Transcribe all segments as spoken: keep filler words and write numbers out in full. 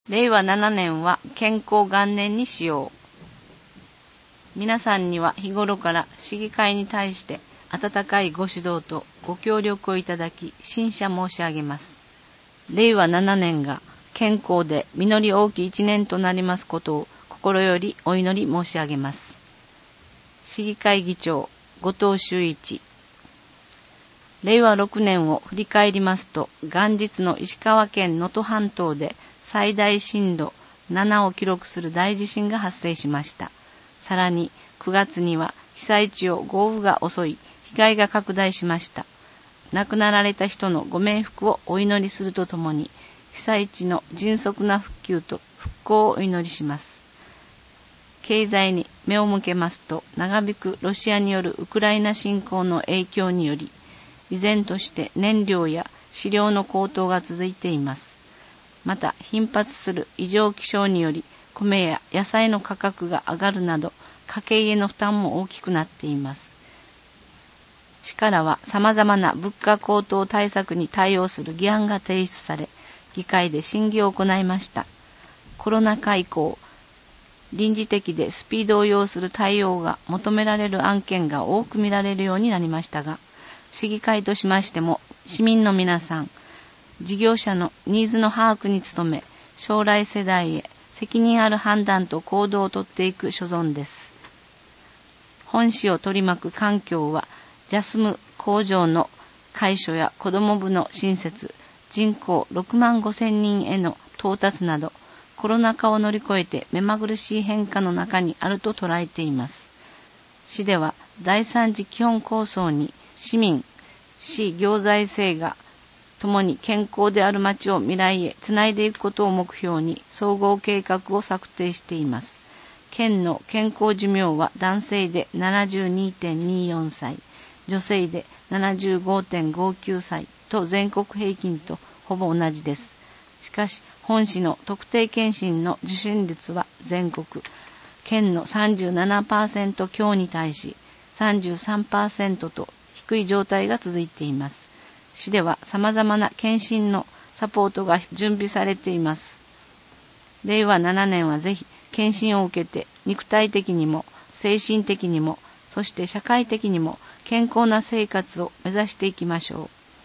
れいわななねんは健康元年にしよう。皆さんには日頃から市議会に対して温かいご指導とご協力をいただき、深謝申し上げます。れいわななねんが健康で実り大きい一年となりますことを心よりお祈り申し上げます。市議会議長、後藤修一。れいわろくねんを振り返りますと、元日の石川県能登半島で最大震度ななを記録する大地震が発生しました。さらにくがつには被災地を豪雨が襲い、被害が拡大しました。亡くなられた人のご冥福をお祈りするとともに、被災地の迅速な復旧と復興をお祈りします。経済に目を向けますと、長引くロシアによるウクライナ侵攻の影響により、依然として燃料や飼料の高騰が続いています。また頻発する異常気象により米や野菜の価格が上がるなど家計への負担も大きくなっています。市からは様々な物価高騰対策に対応する議案が提出され、議会で審議を行いました。コロナ禍以降、臨時的でスピードを要する対応が求められる案件が多く見られるようになりましたが、市議会としましても市民の皆さん、事業者のニーズの把握に努め、将来世代へ責任ある判断と行動をとっていく所存です。本市を取り巻く環境は、ジャスム工場の開所や子ども部の新設、人口ろくまんごせんにんへの到達など、コロナ禍を乗り越えて目まぐるしい変化の中にあると捉えています。市では第三次基本構想に市民、市行財政が共に健康である町を未来へつないでいくことを目標に総合計画を策定しています。県の健康寿命は男性で ななじゅうにてんにじゅうよんさい、女性で ななじゅうごてんごきゅうさいと全国平均とほぼ同じです。しかし本市の特定健診の受診率は全国県の さんじゅうななパーセント 強に対し さんじゅうさんパーセント と低い状態が続いています。市では様々な検診のサポートが準備されています。れいわななねんはぜひ検診を受けて肉体的にも精神的にもそして社会的にも健康な生活を目指していきましょう。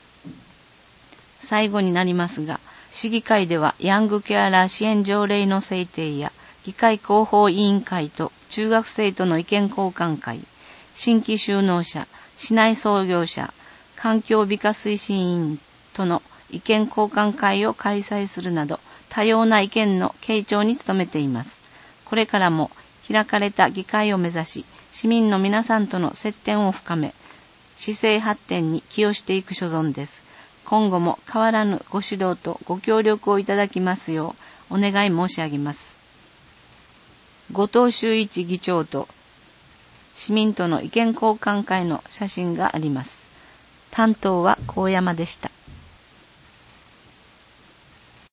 最後になりますが、市議会ではヤングケアラー支援条例の制定や議会広報委員会と中学生との意見交換会、新規就農者、市内創業者、環境美化推進委員との意見交換会を開催するなど多様な意見の傾聴に努めています。これからも開かれた議会を目指し、市民の皆さんとの接点を深め、市政発展に寄与していく所存です。今後も変わらぬご指導とご協力をいただきますようお願い申し上げます。後藤修一議長と市民との意見交換会の写真があります。担当は高山でした。